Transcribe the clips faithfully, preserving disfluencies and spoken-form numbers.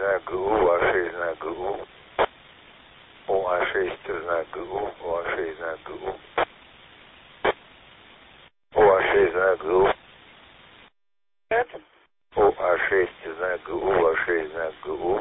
знак ГУ, А шесть знак ГУ. О А шесть знак ГУ, О А шесть знак ГУ. О А шесть знак ГУ. Это? О А шесть знак ГУ, О А шесть знак ГУ.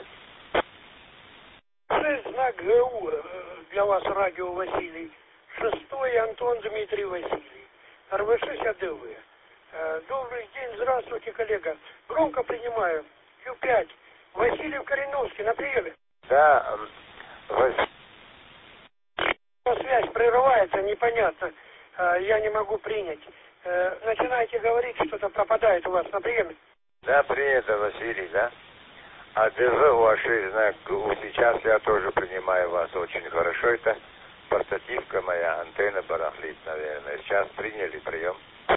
шесть знак ГУ для вас радио Василий. Шестой Антон Дмитрий Василий. Р В шесть АДВ. Добрый день, здравствуйте, коллега. Громко принимаю. Q пять. Василий Кореновский, на приеме. Да, Василий. Связь прерывается, непонятно. Я не могу принять. Начинаете говорить, что-то пропадает у вас на приеме. Да, принято, Василий, да? А ДВ у А шесть знак ГУ. Сейчас я тоже принимаю вас очень хорошо. Это портативка моя, антенна барахлит, наверное. Сейчас приняли прием.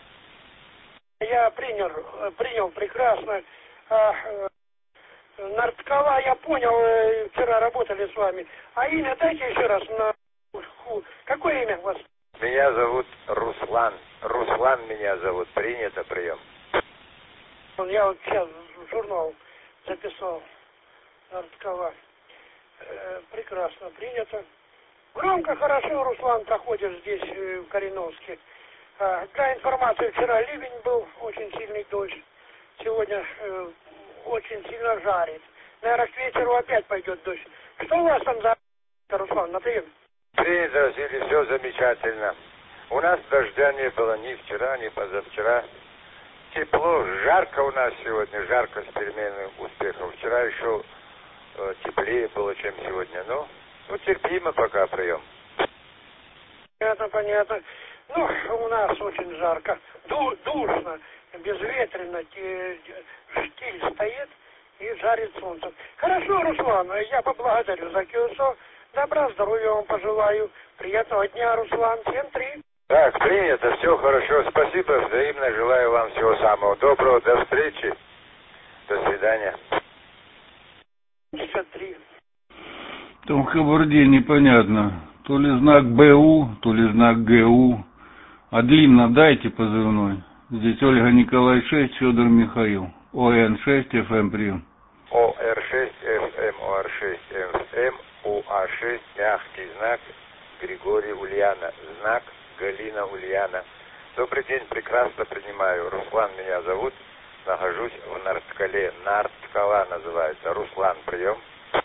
Я принял, принял прекрасно. А, Нарткова, я понял, вчера работали с вами. А имя дайте еще раз. На... Какое имя у вас? Меня зовут Руслан. Руслан меня зовут. Принято прием. Я вот сейчас в журнал записал. Нарткова. Э, прекрасно, принято. Громко, хорошо, Руслан, проходишь здесь, э, в Кореновске. А, для информации, вчера ливень был, очень сильный дождь. Сегодня э, очень сильно жарит. Наверное, к вечеру опять пойдет дождь. Что у вас там за... Руслан, на прием? Принято, Василий, все замечательно. У нас дождя не было ни вчера, ни позавчера. Тепло, жарко у нас сегодня, жарко с переменным успехом. Вчера еще э, теплее было, чем сегодня. Ну, ну, терпимо пока прием. Понятно, понятно. Ну, у нас очень жарко, ду душно, безветренно, штиль стоит и жарит солнце. Хорошо, Руслан, я поблагодарю за КЮСО. Добра, здоровья вам пожелаю. Приятного дня, Руслан. семь три. Так, принято, все хорошо. Спасибо, взаимно желаю вам всего самого доброго. До встречи. До свидания. шестьдесят три. Там в Кабарде непонятно. То ли знак БУ, то ли знак ГУ. А длинно дайте позывной. Здесь Ольга Николай шесть, Федор Михаил. О Н шесть, Ф М прием. О Р шесть, Ф М, О Р шесть, Ф М, У А шесть, мягкий знак, Григорий Ульяна, знак Галина Ульяна. Добрый день, прекрасно принимаю. Руслан меня зовут, нахожусь в Нарткале. Нарткала называется. Руслан, прием.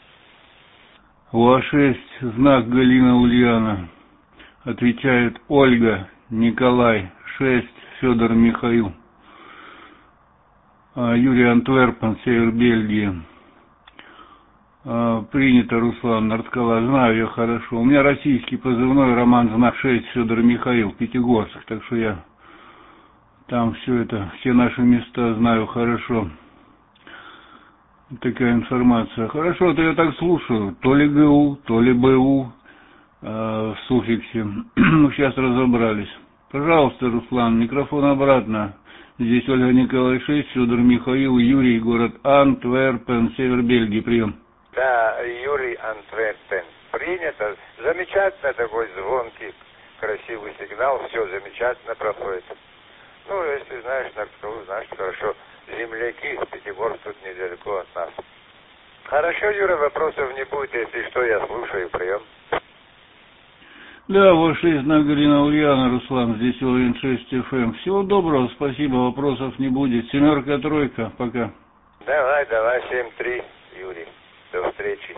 У А шесть, знак Галина Ульяна. Отвечает Ольга Николай шесть, Федор Михаил. Юрий Антверпен, север Бельгии. Принято, Руслан, Нарткала, знаю я хорошо. У меня российский позывной, Роман, знак шесть, Федор Михаил, Пятигорск, так что я там все это, все наши места знаю хорошо. Такая информация. Хорошо, то я так слушаю, то ли ГУ, то ли БУ э, в суффиксе. Ну, сейчас разобрались. Пожалуйста, Руслан, микрофон обратно. Здесь Ольга Николай шесть, Федор Михаил, Юрий, город Антверпен, север Бельгии, прием. Да, Юрий Антверпен. Принято. Замечательно, такой звонкий, красивый сигнал. Все замечательно проходит. Ну, если знаешь Нарткалу, знаешь хорошо. Земляки, Пятигорск тут недалеко от нас. Хорошо, Юра, вопросов не будет. Если что, я слушаю. Прием. Да, ваш шесть на Галина Ульяна, Руслан, здесь О Н шесть Ф М. Всего доброго, спасибо, вопросов не будет. Семерка, тройка, пока. Давай, давай, семь три, Юрий. До встречи.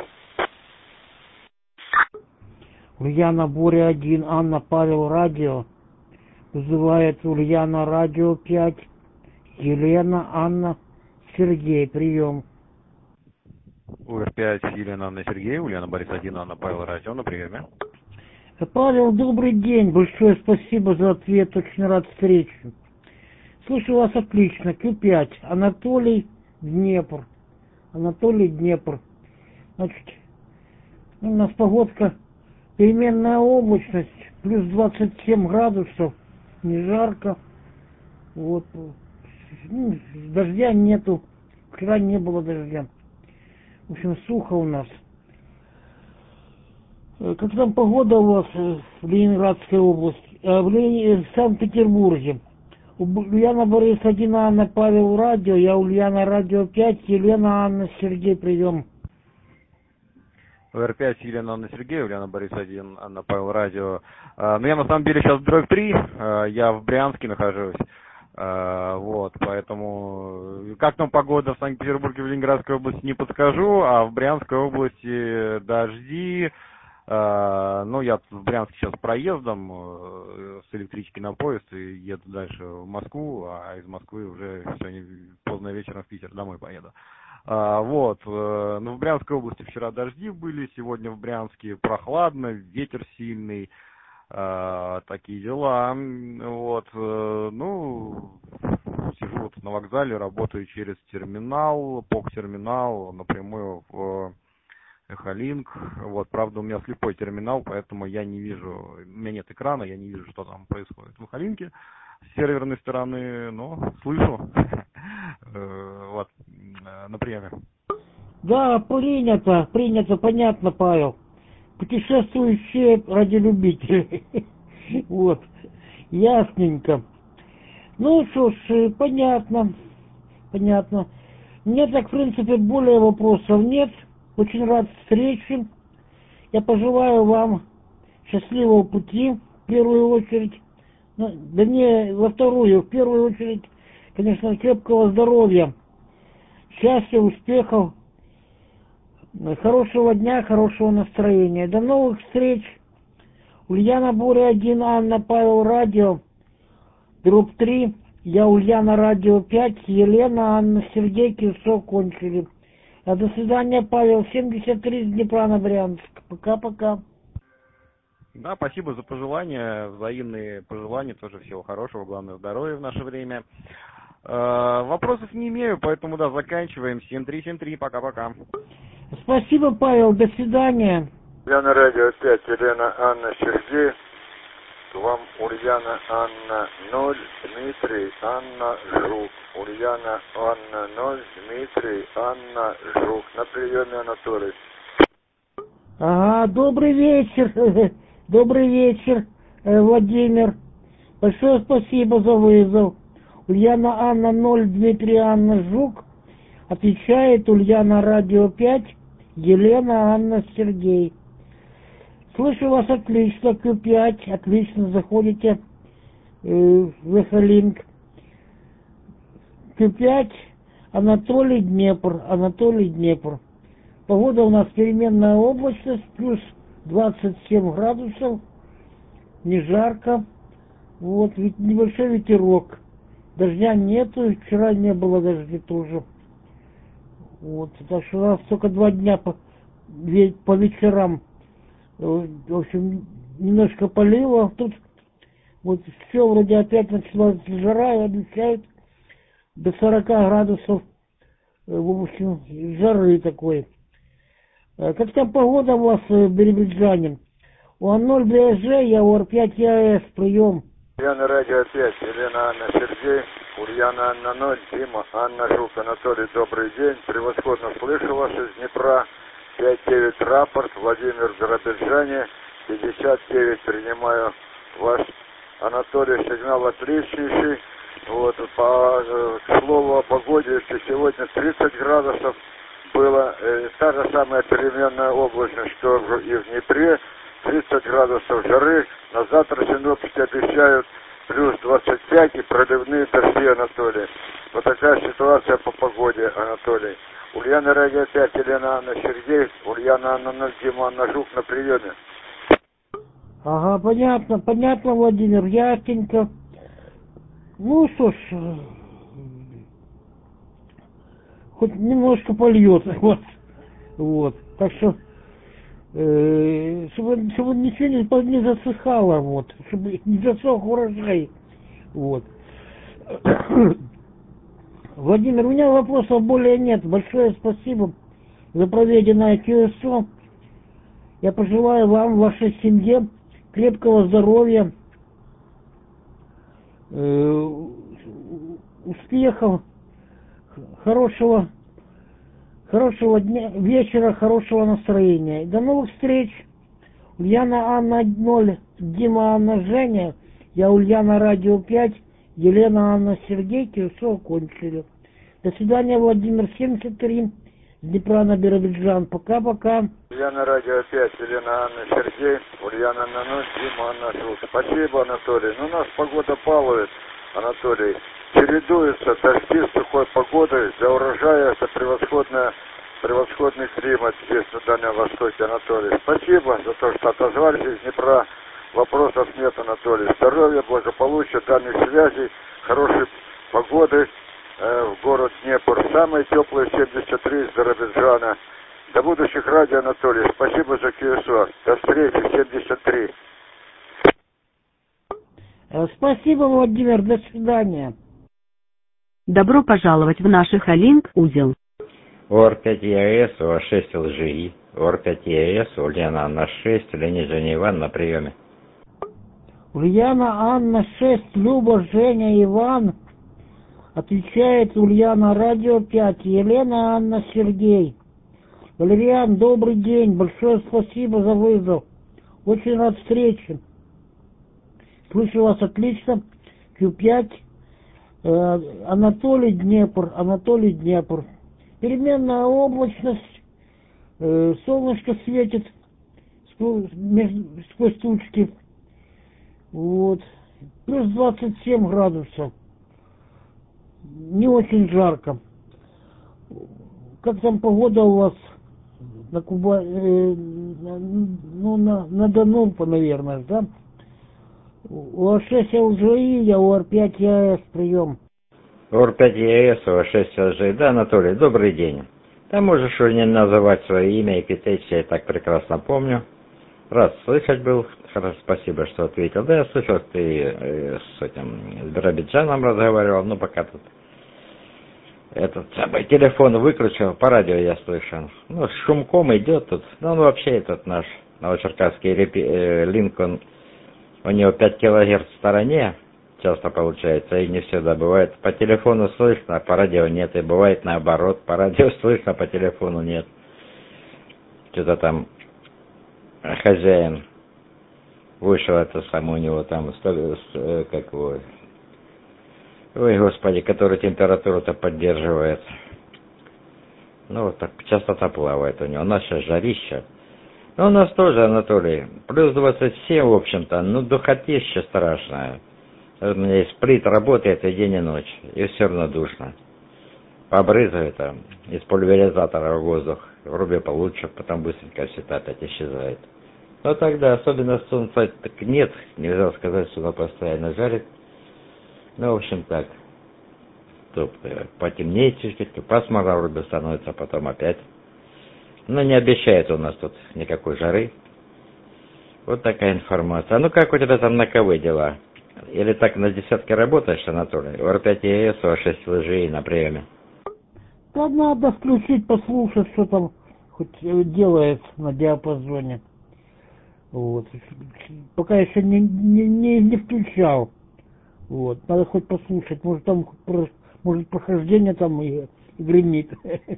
Ульяна, Боря один, Анна, Павел, радио. Вызывает Ульяна, радио пять. Елена, Анна, Сергей, прием. У Р пять, Елена, Анна, Сергей, Ульяна, Борис один, Анна, Павел, радио, на приеме. Павел, добрый день, большое спасибо за ответ, очень рад встрече. Слушаю вас отлично, Q пять, Анатолий, Днепр. Анатолий, Днепр. Значит, у нас погодка, переменная облачность, плюс двадцать семь градусов, не жарко. Вот. Ну, дождя нету, вчера не было дождя. В общем, сухо у нас. Как там погода у вас в Ленинградской области, э, в, Лени... в Санкт-Петербурге? Ульяна, Борис один, Анна, Павел, радио, я Ульяна, радио пять, Елена, Анна, Сергей, прием. эр пять, Елена, Анна, Сергей, Ульяна, Борис один, Анна, Павел, радио. А, ну, я на самом деле сейчас в дробь три, а, я в Брянске нахожусь. А, вот, поэтому как там погода в Санкт-Петербурге, в Ленинградской области не подскажу, а в Брянской области дожди. А, ну, я в Брянске сейчас проездом э, с электрички на поезд и еду дальше в Москву, а из Москвы уже сегодня поздно вечером в Питер домой поеду. А, вот, э, ну, в Брянской области вчера дожди были, сегодня в Брянске прохладно, ветер сильный. А, такие дела. Вот, э, ну, сижу вот на вокзале, работаю через терминал, ПОК-терминал, напрямую в Эхолинк. Вот, правда, у меня слепой терминал, поэтому я не вижу, у меня нет экрана, я не вижу, что там происходит в Эхолинке с серверной стороны, но слышу. Вот, на приеме. Да, принято, принято, понятно, Павел. Путешествующие радиолюбители. Вот, ясненько. Ну что ж, понятно, понятно. Мне так, в принципе, более вопросов нет. Очень рад встрече. Я пожелаю вам счастливого пути, в первую очередь. Ну, да не во вторую, в первую очередь, конечно, крепкого здоровья, счастья, успехов. Хорошего дня, хорошего настроения. До новых встреч. Ульяна, Боря один, Анна, Павел, радио. Дробь три. Я Ульяна, радио пять. Елена, Анна, Сергей, Кирсов кончили. А до свидания, Павел. семьдесят три с Днепра на Брянск. Пока-пока. Да, спасибо за пожелания, взаимные пожелания, тоже всего хорошего, главное здоровья в наше время. Э, вопросов не имею, поэтому, да, заканчиваем. семь три семь три, пока-пока. Спасибо, Павел, до свидания. Я на радио пять, Елена, Анна, Сергей. К вам Ульяна, Анна, ноль, Дмитрий, Анна, Жук. Ульяна, Анна, ноль, Дмитрий, Анна, Жук. На приеме, Анатолий. Ага, добрый вечер. Добрый вечер, Владимир. Большое спасибо за вызов. Ульяна, Анна, ноль, Дмитрий, Анна, Жук. Отвечает Ульяна, радио пять, Елена, Анна, Сергей. Слышу вас отлично, Q пять, отлично, заходите э, в Эхолинк. Q пять, Анатолий, Днепр, Анатолий, Днепр. Погода у нас переменная облачность, плюс двадцать семь градусов, не жарко. Вот, ведь небольшой ветерок. Дождя нету, вчера не было дождя тоже. Вот, так что у нас только два дня по, по вечерам. В общем, немножко полило. Тут вот все вроде опять началась жара, и обещают до сорока градусов, в общем, жары такой. Как там погода у вас, биробиджане? У ноль бэ эс жэ, я у эр пять я эс, прием. Я на радио пять, Елена, Анна, Сергей, Ульяна, Анна, ноль, Дима, Анна, Жук, Анатолий, добрый день. Превосходно слышу вас из Днепра. пять девять рапорт, Владимир, Биробиджане, пятьдесят девять принимаю ваш, Анатолий, сигнал отличнейший. Вот, по, к слову о погоде, если сегодня тридцать градусов было, э, та же самая переменная облачность, что и в Днепре, тридцать градусов жары, на завтра синоптики обещают плюс двадцать пять и проливные дожди, Анатолий. Вот такая ситуация по погоде, Анатолий. Ульяна, радио пять, Елена, Анна, Сергей, Ульяна, Анна, ноль, Дима, Анна, Жук на приеме. Ага, понятно, понятно, Владимир, ясненько. Ну что ж, хоть немножко польет, вот, вот, так что, э, чтобы, чтобы ничего не, не засыхало, вот, чтобы не засох урожай, вот. Владимир, у меня вопросов более нет. Большое спасибо за проведенное КСО. Я пожелаю вам, вашей семье крепкого здоровья, э, успехов, хорошего, хорошего дня, вечера, хорошего настроения. До новых встреч. Ульяна, Анна, ноль, Дима, Анна, Женя. Я Ульяна, радио пять. Елена, Анна, Сергей, Кирсов кончили. До свидания, Владимир, семьдесят три с Днепра на Биробиджан. Пока-пока. Ульяна радио опять, Елена Анна Сергей, Ульяна Анна ноль, Дима Анна Звук. Спасибо, Анатолий. Ну, нас погода балует, Анатолий. Чередуются дожди с сухой погодой. Для урожая это превосходная, превосходный климат здесь на Дальнем Востоке, Анатолий. Спасибо за то, что отозвались из Днепра. Вопросов нет, Анатолий. Здоровья, благополучия, дальних связей, хорошей погоды э, в город Днепр. Самые теплые семьдесят три из Биробиджана. До будущих радио, Анатолий. Спасибо за КСО. До встречи, семьдесят три. Спасибо, Владимир. До свидания. Добро пожаловать в наш Халинг узел. ОР пять ЕАЭС, ОР шесть ЛЖИ, ОР пять ЕАЭС, Ульяна Анна шесть, Леонид Женя Иван на приеме. Ульяна Анна шесть, Люба Женя Иван. Отвечает Ульяна радио пять, Елена Анна Сергей. Валериан, добрый день, большое спасибо за вызов. Очень рад встрече. Слышу вас отлично. Q пять. Э, Анатолий Днепр. Анатолий Днепр. Переменная облачность. Э, солнышко светит сквозь, между, сквозь тучки. Вот. Плюс двадцать семь градусов. Не очень жарко. Как там погода у вас на Куба... Э, ну, на, на Дону, наверное, да? ОР шесть ЛЖИ, я ОР пять ЕАЭС, прием. ОР пять ЕАЭС, ОР шесть ЛЖИ. Да, Анатолий, добрый день. Там можешь не называть свое имя и Китайч, я и так прекрасно помню. Раз слышать был, хорошо, спасибо, что ответил. Да, я слышал, ты э, с этим, с Биробиджаном разговаривал, но пока тут этот самый телефон выключил, по радио я слышал. Ну, с шумком идет тут. Ну, он вообще этот наш новочеркасский репи, э, Линкольн, у него пять килогерц в стороне, часто получается, и не всегда бывает. По телефону слышно, а по радио нет, и бывает наоборот, по радио слышно, по телефону нет. Что-то там хозяин вышел, это сам у него там, как его, ой, господи, который температуру-то поддерживает. Ну, вот так часто-то плавает у него. У нас сейчас жарища. Ну, у нас тоже, Анатолий, плюс двадцать семь, в общем-то, ну, духотища страшная. У меня есть плит, работает и день, и ночь, и все равно душно. Побрызгаю там из пульверизатора в воздух, вроде получше, потом быстренько все это опять исчезает. Но тогда, особенно солнца так нет, нельзя сказать, что оно постоянно жарит. Ну, в общем, так. Тут потемнеет чуть-чуть, пасмурно вроде становится, а потом опять. Но не обещает у нас тут никакой жары. Вот такая информация. А ну как у тебя там на КВ дела? Или так на десятке работаешь, Анатолий? ОР пять ЕАЭС, ОР шесть ЛЖИ на приеме. Да надо включить, послушать, что там хоть делается на диапазоне. Вот. Пока еще не, не, не, не включал. Вот. Надо хоть послушать. Может там может прохождение там и, и гремит.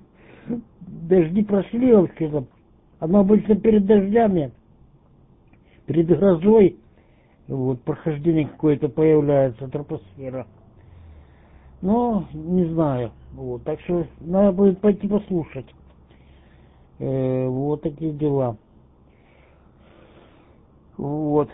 Дожди прошли вообще-то. Оно обычно перед дождями, перед грозой, вот, прохождение какое-то появляется, тропосфера. Но не знаю. Вот. Так что надо будет пойти послушать. Э, вот такие дела. Вот.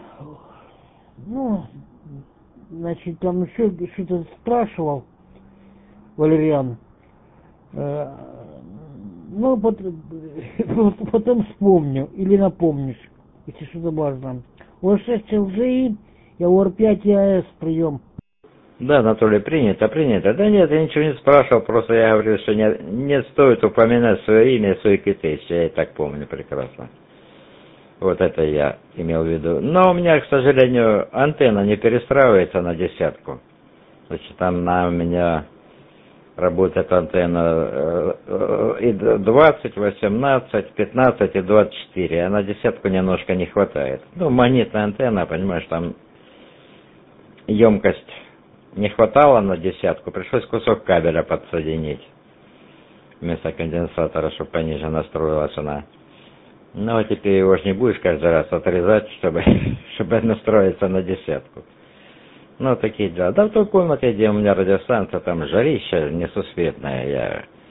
Ну, значит, там еще что-то спрашивал Валериан. Э, ну, потом, потом вспомню или напомнишь, если что-то важно. ОР шесть ЛЖИ и ОР пять ЕАЭС, прием. Да, Анатолий, принято, принято. Да нет, я ничего не спрашивал, просто я говорил, что не, не стоит упоминать свое имя, свой китайч, я и так помню прекрасно. Вот это я имел в виду. Но у меня, к сожалению, антенна не перестраивается на десятку. Значит, там на у меня работает антенна и двадцать, восемнадцать, пятнадцать и двадцать четыре, а на десятку немножко не хватает. Ну, магнитная антенна, понимаешь, там емкость не хватало на десятку, пришлось кусок кабеля подсоединить вместо конденсатора, чтобы пониже настроилась она. Ну, а теперь его же не будешь каждый раз отрезать, чтобы, чтобы настроиться на десятку. Ну, такие дела. Да в той комнате, где у меня радиостанция, там жарища несусветная. Я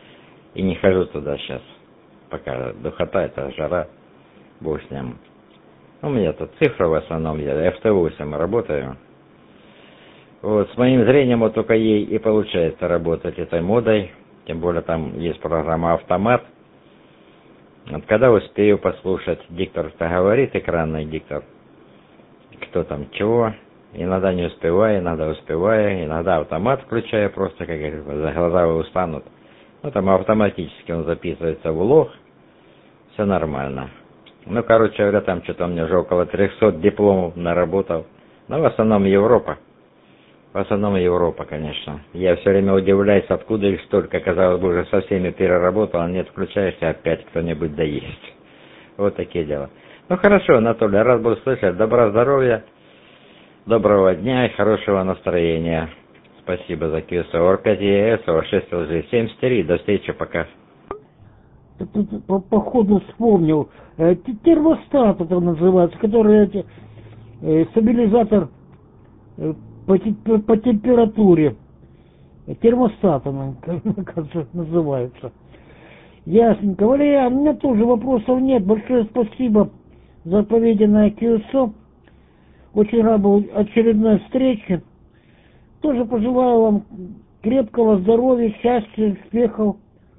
И не хожу туда сейчас. Пока духота, это жара. Бог с ним. У меня тут цифры в основном, я эф тэ восемь работаю. Вот, с моим зрением вот только ей и получается работать этой модой. Тем более там есть программа «Автомат». Вот когда успею послушать, диктор-то говорит, экранный диктор, кто там чего. Иногда не успеваю, иногда успеваю, иногда автомат включаю, просто, как говорится, за глаза устанут. Ну, там автоматически он записывается в лог, все нормально. Ну, короче говоря, там что-то у меня уже около трехсот дипломов наработал. Но в основном Европа. В основном Европа, конечно. Я все время удивляюсь, откуда их столько. Казалось бы, уже со всеми переработал, а нет, включаешься, опять кто-нибудь да есть. Вот такие дела. Ну, хорошо, Анатолий, рад был слышать. Добра здоровья, доброго дня и хорошего настроения. Спасибо за кью эс о пять и эс о шесть эл джи семьдесят три. До встречи, пока. Тут по, по ходу вспомнил. Э, термостат это называется, который эти, э, стабилизатор э, по, по, по температуре. Термостат он, кажется, называется. Ясненько. Валерьян, у меня тоже вопросов нет. Большое спасибо за проведенное кью эс о. Очень рад был очередной встрече. Тоже пожелаю вам крепкого здоровья, счастья, успехов.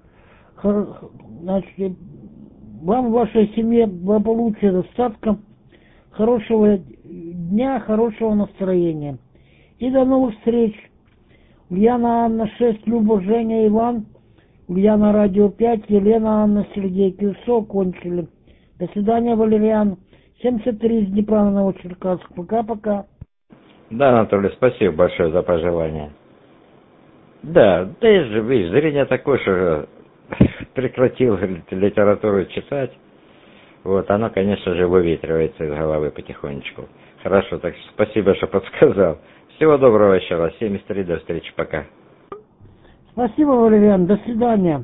Значит, вам, вашей семье, благополучия, достатка, хорошего дня, хорошего настроения. И до новых встреч. Ульяна Анна шесть, Люба, Женя, Иван, Ульяна Радио пять, Елена Анна, Сергей, кью эс о кончили. До свидания, Валериан. семьдесят три из Днепра на Новочеркасск. Пока-пока. Да, Анатолий, спасибо большое за пожелание. Да, да и же, видишь, зрение такое, что прекратил литературу читать. Вот, оно, конечно же, выветривается из головы потихонечку. Хорошо, так спасибо, что подсказал. Всего доброго еще раз. семьдесят три, до встречи, пока. Спасибо, Валериан, до свидания.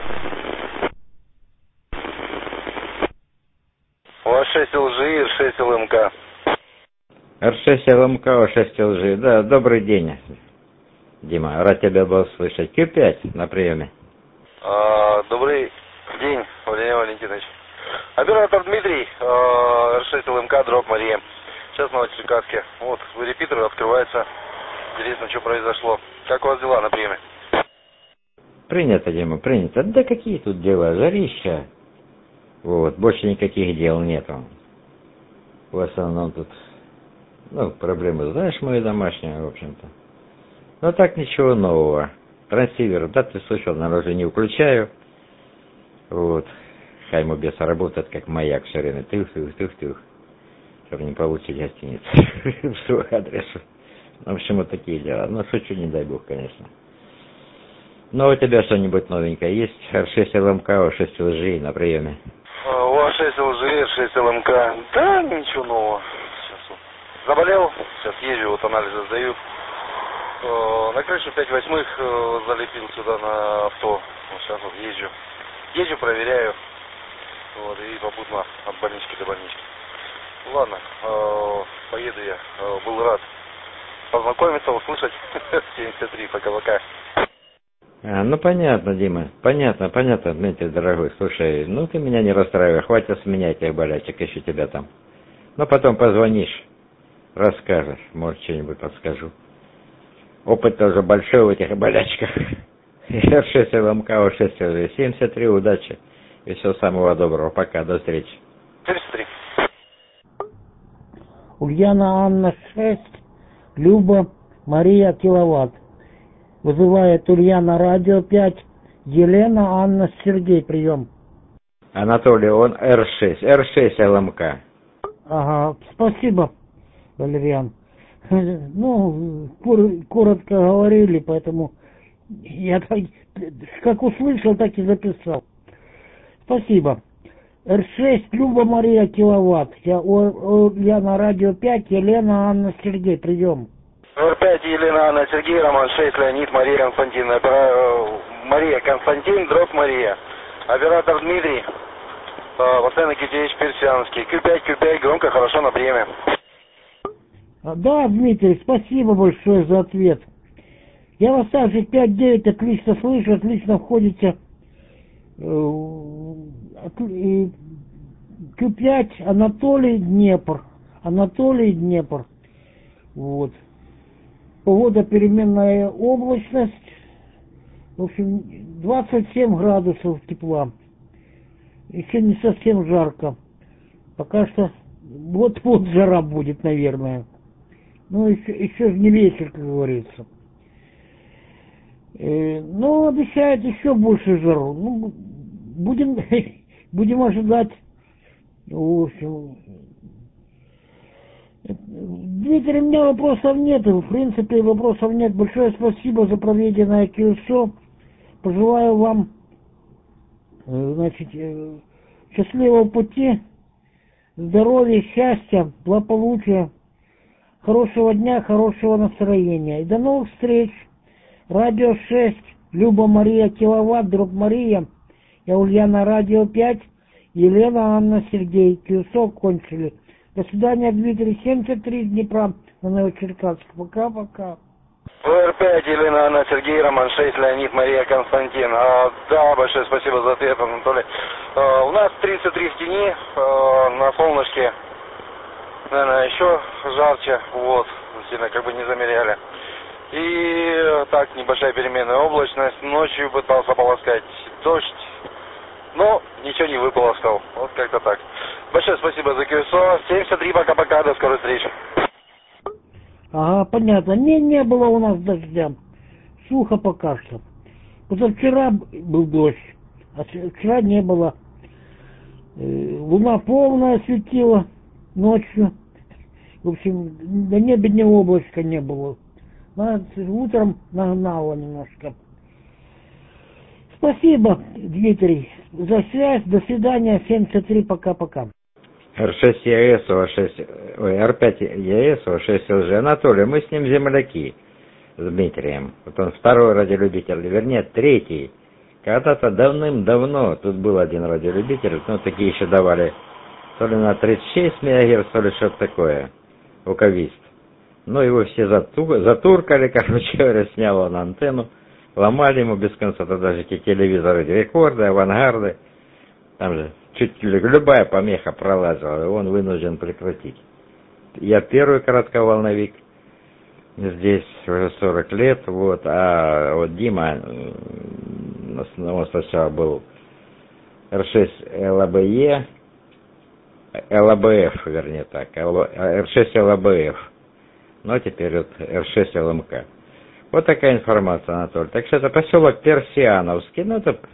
У вас шесть эл джи и шесть эл эм ка. эр шесть эл эм ка, шесть эл джи. Да, добрый день, Дима. Рад тебя был слышать. кью пять на приеме. А, добрый день, Владимир Валентинович. Оператор Дмитрий, а, эр шесть эл эм ка, дроп Мария. Сейчас в Новочеркасске. Вот, репитер открывается. Интересно, что произошло. Как у вас дела на приеме? Принято, Дима, принято. Да какие тут дела? Жарища. Вот, больше никаких дел нету. В основном тут, ну, проблемы, знаешь, мои домашние, в общем-то. Но так ничего нового. Трансивер, да, ты слышал, наверное, уже не включаю. Вот. Хайму беса работает как маяк все время. Тых-тых-тых-тых. Чтобы не получить гостиницу в свой адрес. В общем, вот такие дела. Ну, шучу, не дай бог, конечно. Ну, у тебя что-нибудь новенькое есть? эр шесть эл эм ка, шесть эл джи на приеме. У вас шесть эл джи, эр шесть эл эм ка. Да, ничего нового. Сейчас вот заболел, сейчас езжу, вот анализы сдаю. На крышу пять восьмых залепил сюда на авто. Вот сейчас вот езжу. Езжу, проверяю. Вот, и попутно от больнички до больнички. Ладно, поеду я. Был рад познакомиться, услышать. семьдесят три, пока-пока. А, ну понятно, Дима, понятно, понятно, Дмитрий, дорогой, слушай, ну ты меня не расстраивай, хватит с меня этих болячек, еще тебя там. Ну потом позвонишь, расскажешь, может что-нибудь подскажу. Опыт тоже большой в этих болячках. эр шесть эл эм ка, шесть эл джи, семьдесят три, удачи и всего самого доброго, пока, до встречи. семьдесят три. Ульяна Анна шесть, Люба Мария киловатт. Вызывает Ульяна Радио пять, Елена Анна Сергей, прием. Анатолий, он эр шесть, эр шесть эл эм ка. Ага, спасибо, Валериан. Ну, коротко говорили, поэтому я так, как услышал, так и записал. Спасибо. эр шесть, Люба Мария киловатт. Я, я на радио пять, Елена Анна Сергей, прием. эр пять, Елена Анна Сергей, Роман шесть, Леонид, Мария Константин. Опера... Мария Константин, дроп Мария. Оператор Дмитрий. Постоянно Китевич Персианский. кью пять, кью пять, громко, хорошо, на приеме. Да, Дмитрий, спасибо большое за ответ. Я вас также пять девять отлично слышу, отлично входите Q пять Анатолий Днепр. Анатолий Днепр. Вот. Погода переменная облачность. В общем, двадцать семь градусов тепла. Еще не совсем жарко. Пока что вот-вот жара будет, наверное. Ну, еще, еще же не вечер, как говорится. Э, но обещают еще больше жару. Ну, будем, будем ожидать. В общем, Дмитрий, у меня вопросов нет. В принципе, вопросов нет. Большое спасибо за проведенное КЮСО. Пожелаю вам, значит, счастливого пути, здоровья, счастья, благополучия, хорошего дня, хорошего настроения. И до новых встреч. Радио шесть, Люба Мария Киловатт, Друг Мария, я Ульяна, Радио пять, Елена, Анна, Сергей. КЮСО кончили. До свидания, Дмитрий. семьдесят три Днепра на Новочеркасск. Пока-пока. эр пять, Елена, Анна, Сергей, Роман шесть, Леонид, Мария, Константин. А, да, большое спасибо за ответ, Анатолий. А, у нас тридцать три в тени, а, на солнышке, наверное, еще жарче, вот, сильно как бы не замеряли. И так, небольшая переменная облачность, ночью пытался полоскать дождь, но ничего не выполоскал, вот как-то так. Большое спасибо за КЮСО, семьдесят три, пока-пока, до скорой встречи. Ага, понятно. Не, не было у нас дождя. Сухо пока что. Позавчера был дождь, а вчера не было. Луна полная светила ночью. В общем, на небе ни облачка не было. Утром нагнало немножко. Спасибо, Дмитрий, за связь. До свидания. семьдесят три, пока-пока. эр шесть е эс, о шесть, ой, эр пять е эс, о шесть эл жи. Анатолий, мы с ним земляки, с Дмитрием. Вот он второй радиолюбитель, вернее, третий. Когда-то давным-давно тут был один радиолюбитель, ну, такие еще давали, то ли на тридцать шесть мегагерц, то ли что-то такое, уковист. Ну, его все зату, затуркали, короче говоря, снял он антенну, ломали ему без конца, то даже эти телевизоры, рекорды, авангарды, там же чуть ли любая помеха пролазила, и он вынужден прекратить. Я первый коротковолновик, здесь уже сорок лет, вот, а вот Дима, он сначала был эр шесть эл а бэ е, эл а бэ эф, вернее так, эр шесть эл а бэ эф, но теперь вот эр шесть эл эм ка. Вот такая информация, Анатолий. Так что это поселок Персиановский, ну это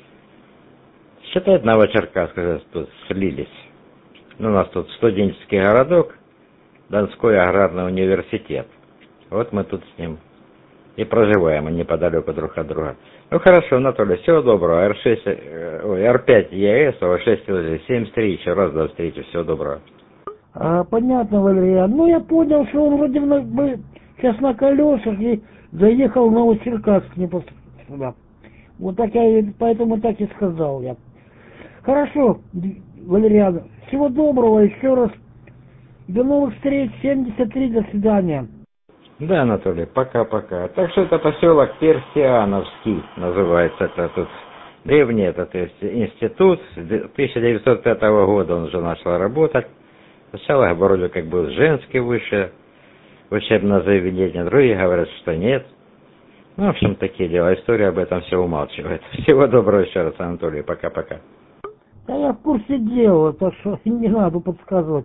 считает Новочеркасск, когда тут слились. Ну, у нас тут студенческий городок, Донской аграрный университет. Вот мы тут с ним и проживаем, мы неподалеку друг от друга. Ну хорошо, Анатолий, всего доброго. эр шесть, ой, эр пять е эс, о шесть эл жи, семьдесят три, еще раз до встречи, всего доброго. А, понятно, Валериан. Ну, я понял, что он вроде бы сейчас на колесах и заехал в Новочеркасск непосредственно. Вот так я, поэтому так и сказал я. Хорошо, Валериан. Всего доброго еще раз. До новых встреч. семьдесят три, до свидания. Да, Анатолий, пока-пока. Так что это поселок Персиановский называется. Это тут древний этот институт. С тысяча девятьсот пятого года он уже начал работать. Сначала вроде как был женский высшее учебное заведение, другие говорят, что нет. Ну, в общем, такие дела. История об этом все умалчивает. Всего доброго еще раз, Анатолий. Пока-пока. Да я в курсе дела, так что не надо подсказывать.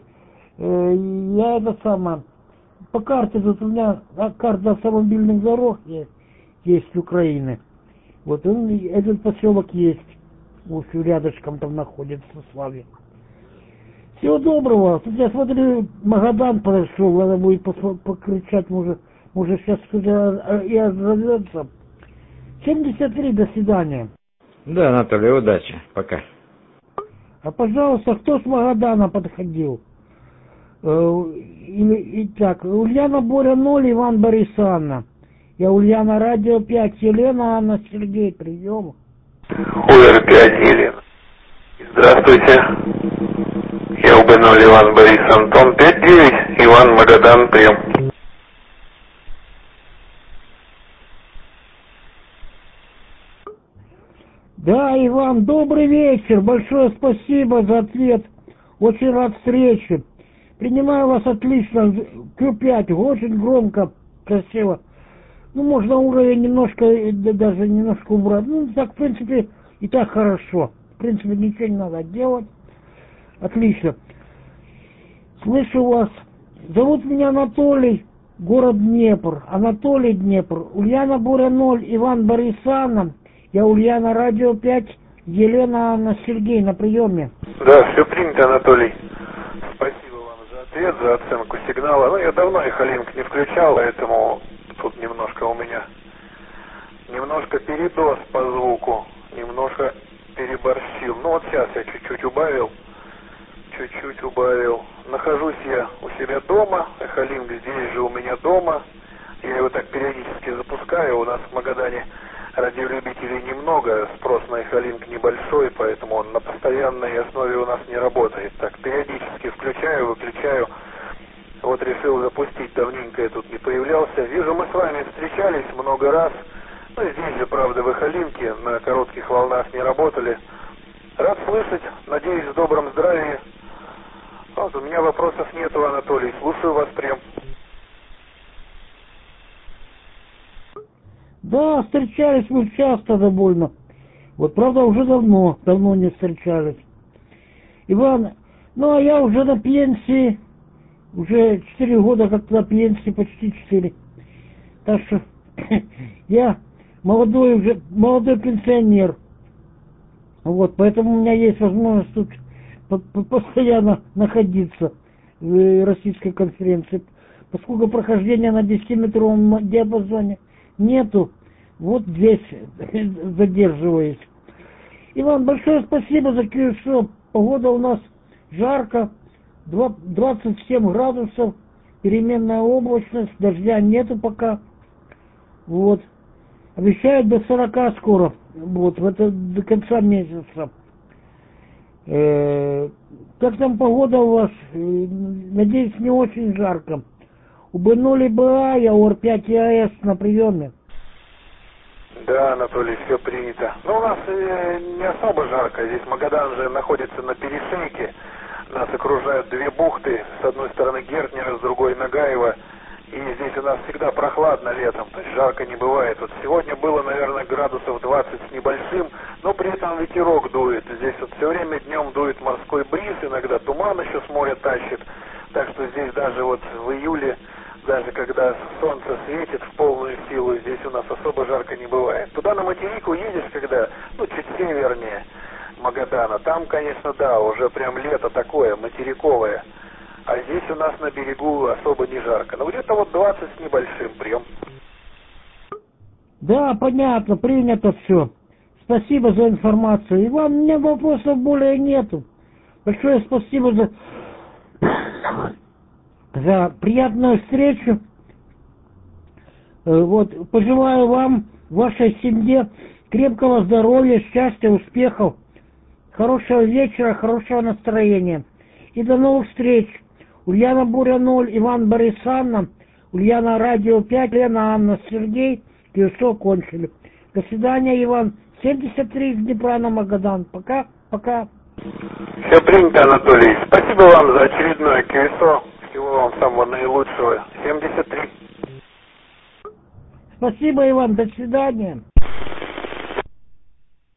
Я это самое... По карте, тут у меня карта автомобильных дорог есть, есть Украины. Вот он, этот поселок есть. Вот рядышком там находится с вами. Всего доброго. Тут я смотрю, Магадан подошел, надо будет покричать, может, может сейчас сюда и отзовется. семьдесят три, до свидания. Да, Анатолий, удачи. Пока. А, пожалуйста, кто с Магадана подходил? Итак, Ульяна, Боря ноль, Иван, Борис, Анна. Я Ульяна, Радио пять, Елена, Анна, Сергей, прием. УР пять, Елена. Здравствуйте. Я УБ ноль, Иван, Борис, Антон, пять девять, Иван, Магадан, прием. Да, Иван, добрый вечер. Большое спасибо за ответ. Очень рад встрече. Принимаю вас отлично. Q пять, очень громко, красиво. Ну, можно уровень немножко, даже немножко убрать. Ну, так, в принципе, и так хорошо. В принципе, ничего не надо делать. Отлично. Слышу вас. Зовут меня Анатолий, город Днепр. Анатолий, Днепр. Ульяна Буря ноль, Иван Борисанна. Я Ульяна, радио пять, Елена Анна, Сергей на приеме. Да, все принято, Анатолий. Спасибо вам за ответ, за оценку сигнала. Ну, я давно их Алинк не включал, поэтому тут немножко у меня немножко передоз по звуку, немножко переборщил. Ну, вот сейчас я чуть-чуть убавил, чуть-чуть убавил. Нахожусь я у себя дома, Эхолинк здесь же у меня дома. Я его так периодически запускаю, у нас в Магадане радиолюбителей немного, спрос на Эхолинк небольшой, поэтому он на постоянной основе у нас не работает. Так, периодически включаю, выключаю. Вот решил запустить, давненько я тут не появлялся. Вижу, мы с вами встречались много раз. Ну, здесь же, правда, в Эхолинке на коротких волнах не работали. Рад слышать, надеюсь, в добром здравии. Вот, у меня вопросов нету, Анатолий, слушаю вас прям. Да, встречались мы часто довольно. Вот, правда, уже давно, давно не встречались. Иван, ну, а я уже на пенсии, уже четыре года как на пенсии, почти четыре. Так что я молодой уже, молодой пенсионер. Вот, поэтому у меня есть возможность тут постоянно находиться в российской конференции. Поскольку прохождения на десятиметровом диапазоне нету, вот здесь задерживаюсь. Иван, большое спасибо за Q эс о. Погода у нас жарко, двадцать семь градусов, переменная облачность, дождя нету пока. Вот. Обещают до сорока скоро, вот, в это, до конца месяца. Э, как там погода у вас? Э, надеюсь, не очень жарко. У бэ ноль и бэ а, я ОР пять и АЭС на приеме. Да, Анатолий, все принято. Но у нас э, не особо жарко. Здесь Магадан же находится на перешейке. Нас окружают две бухты. С одной стороны Гертнера, с другой Нагаева. И здесь у нас всегда прохладно летом, то есть жарко не бывает. Вот сегодня было, наверное, градусов двадцать с небольшим, но при этом ветерок дует. Здесь вот все время днем дует морской бриз, иногда туман еще с моря тащит. Так что здесь даже вот в июле, даже когда солнце светит в полную силу, здесь у нас особо жарко не бывает. Туда на материк уедешь, когда, ну, чуть севернее Магадана, там, конечно, да, уже прям лето такое, материковое. А здесь у нас на берегу особо не жарко. Ну, где-то вот двадцать с небольшим прием. Да, понятно, принято все. Спасибо за информацию. Иван, у меня вопросов более нету. Большое спасибо за, за приятную встречу. Вот, пожелаю вам, вашей семье крепкого здоровья, счастья, успехов, хорошего вечера, хорошего настроения. И до новых встреч. Ульяна Буря ноль, Иван Борисанна, Ульяна Радио пять, Лена Анна, Сергей, Q эс о кончили. До свидания, Иван. семьдесят три из Днепра на Магадан. Пока, пока. Все принято, Анатолий. Спасибо вам за очередное Q эс о. Всего вам самого наилучшего. семьдесят три. Спасибо, Иван. До свидания.